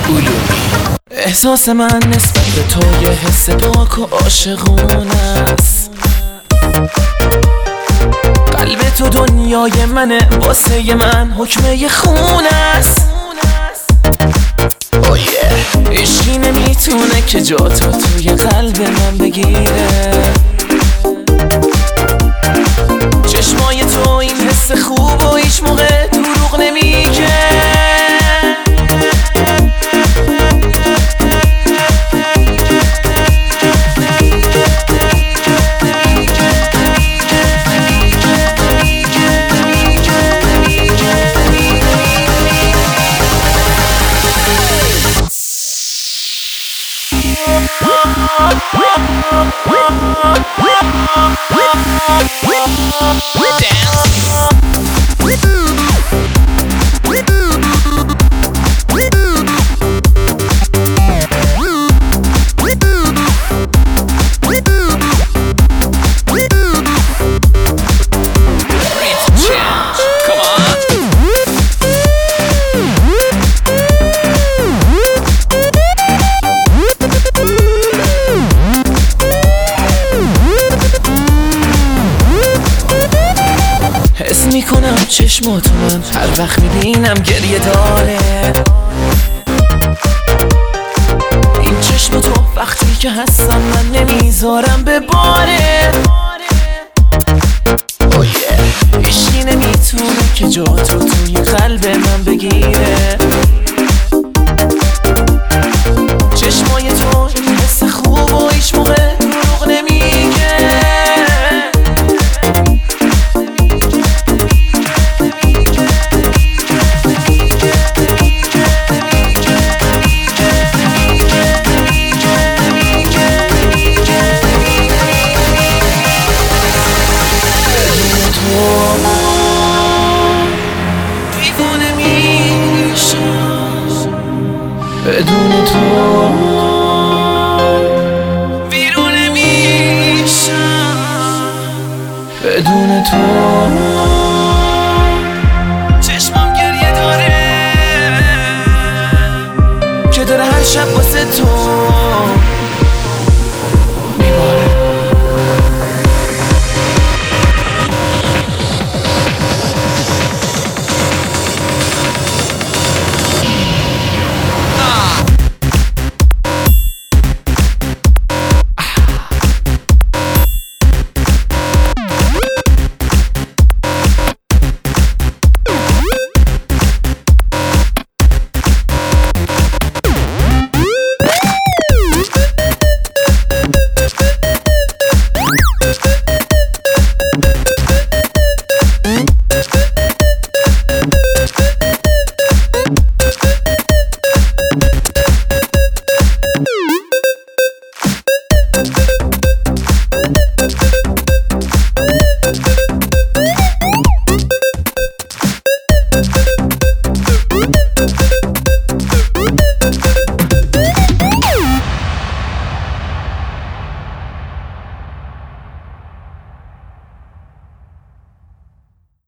احساس من نسبت به تو یه حس پاک و عاشقونه است. قلب تو دنیای منه، واسه من حکمه خونه است. عشقی نمیتونه که جا تو توی قلب من بگیره. چشمای تو این حس خوب و هیچ موقع دروغ نمیگه. حس میکنم چشماتو من هر وقت میبینم گریه داره. این چشم تو وقتی که هستم من نمیذارم به باره. عشقی نمیتونه که جا تو توی قلب من بگیره. چشمای تو این حس خوب و هیچ موقع دروغ نمیگه. بدون تو ویرونه میشم. بدون تو چشمم گریه داره که داره هر شب واسه تو